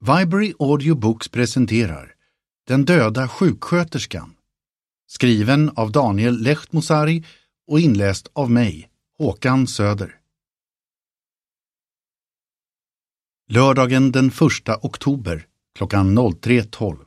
Viberry Audiobooks presenterar Den döda sjuksköterskan, skriven av Daniel Lehtmosari och inläst av mig, Håkan Söder. Lördagen den 1 oktober klockan 03.12.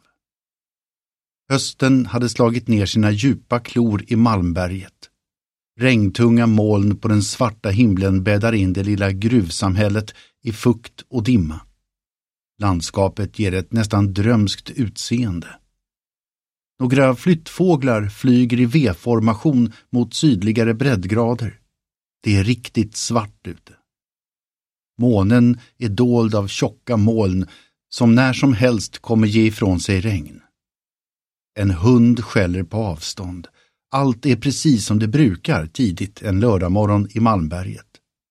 Hösten hade slagit ner sina djupa klor i Malmberget. Regntunga moln på den svarta himlen bäddar in det lilla gruvsamhället i fukt och dimma. Landskapet ger ett nästan drömskt utseende. Några flyttfåglar flyger i V-formation mot sydligare breddgrader. Det är riktigt svart ute. Månen är dold av tjocka moln som när som helst kommer ge ifrån sig regn. En hund skäller på avstånd. Allt är precis som det brukar tidigt en lördagmorgon i Malmberget.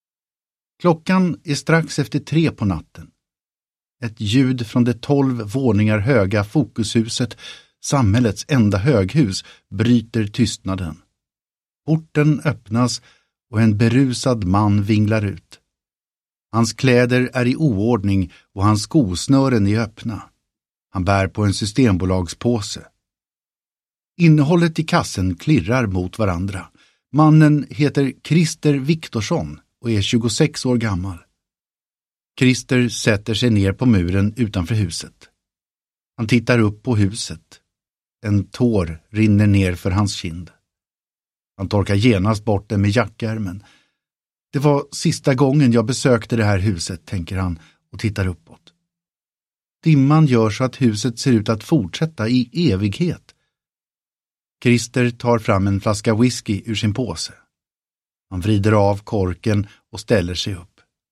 Klockan är strax efter 3 på natten. Ett ljud från det 12 våningar höga Fokushuset, samhällets enda höghus, bryter tystnaden. Porten öppnas och en berusad man vinglar ut. Hans kläder är i oordning och hans skosnören är öppna. Han bär på en systembolagspåse. Innehållet i kassen klirrar mot varandra. Mannen heter Christer Viktorsson och är 26 år gammal. Christer sätter sig ner på muren utanför huset. Han tittar upp på huset. En tår rinner ner för hans kind. Han torkar genast bort den med jackärmen. Det var sista gången jag besökte det här huset, tänker han och tittar uppåt. Dimman gör så att huset ser ut att fortsätta i evighet. Christer tar fram en flaska whisky ur sin påse. Han vrider av korken och ställer sig upp.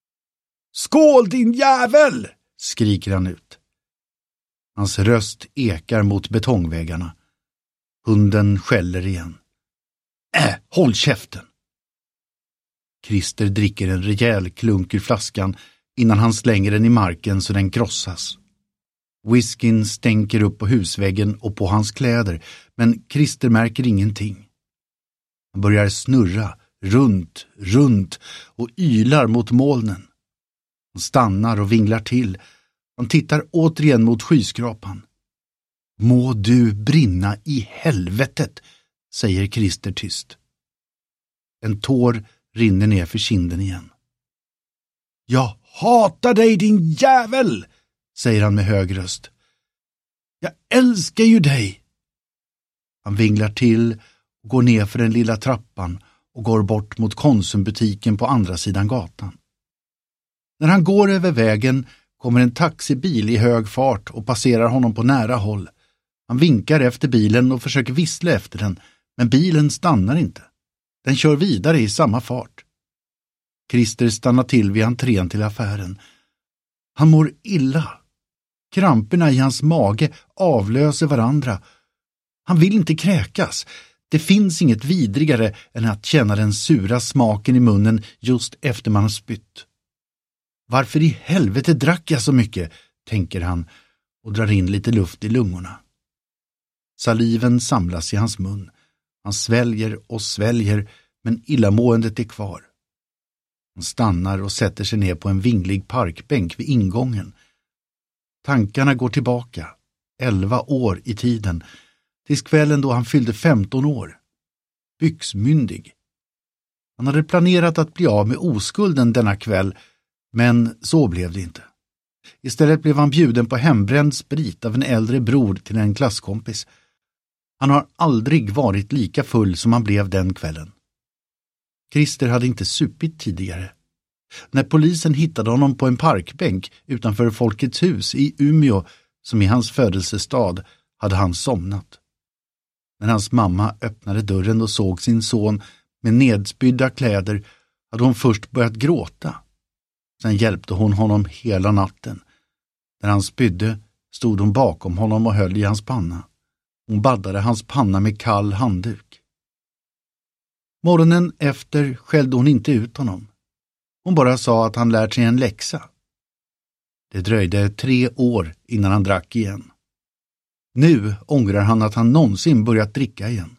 Skål din jävel! Skriker han ut. Hans röst ekar mot betongväggarna. Hunden skäller igen. Håll käften! Christer dricker en rejäl klunk ur flaskan innan han slänger den i marken så den krossas. Whiskyn stänker upp på husväggen och på hans kläder, men Christer märker ingenting. Han börjar snurra runt och ylar mot molnen. Han stannar och vinglar till. Han tittar återigen mot skyskrapan. Må du brinna i helvetet, säger Christer tyst. En tår rinner ner för kinden igen. Jag hatar dig din jävel, säger han med hög röst. Jag älskar ju dig. Han vinglar till och går ner för den lilla trappan och går bort mot Konsumbutiken på andra sidan gatan. När han går över vägen kommer en taxibil i hög fart och passerar honom på nära håll. Han vinkar efter bilen och försöker vissla efter den, men bilen stannar inte. Den kör vidare i samma fart. Christer stannar till vid entrén till affären. Han mår illa. Kramperna i hans mage avlöser varandra. Han vill inte kräkas. Det finns inget vidrigare än att känna den sura smaken i munnen just efter man har spytt. Varför i helvete drack jag så mycket, tänker han och drar in lite luft i lungorna. Saliven samlas i hans mun. Han sväljer och sväljer, men illamåendet är kvar. Han stannar och sätter sig ner på en vinglig parkbänk vid ingången. Tankarna går tillbaka, 11 år i tiden, tills kvällen då han fyllde 15 år. Byxmyndig. Han hade planerat att bli av med oskulden denna kväll, men så blev det inte. Istället blev han bjuden på hembränd sprit av en äldre bror till en klasskompis. Han har aldrig varit lika full som han blev den kvällen. Christer hade inte supit tidigare. När polisen hittade honom på en parkbänk utanför Folkets hus i Umeå, som är hans födelsestad, hade han somnat. När hans mamma öppnade dörren och såg sin son med nedspydda kläder hade hon först börjat gråta. Sen hjälpte hon honom hela natten. När han spydde stod hon bakom honom och höll i hans panna. Hon baddade hans panna med kall handduk. Morgonen efter skällde hon inte ut honom. Hon bara sa att han lärt sig en läxa. Det dröjde 3 år innan han drack igen. Nu ångrar han att han någonsin börjat dricka igen.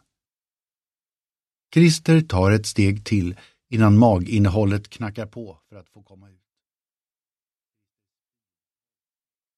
Christer tar ett steg till innan maginnehållet knackar på för att få komma ut.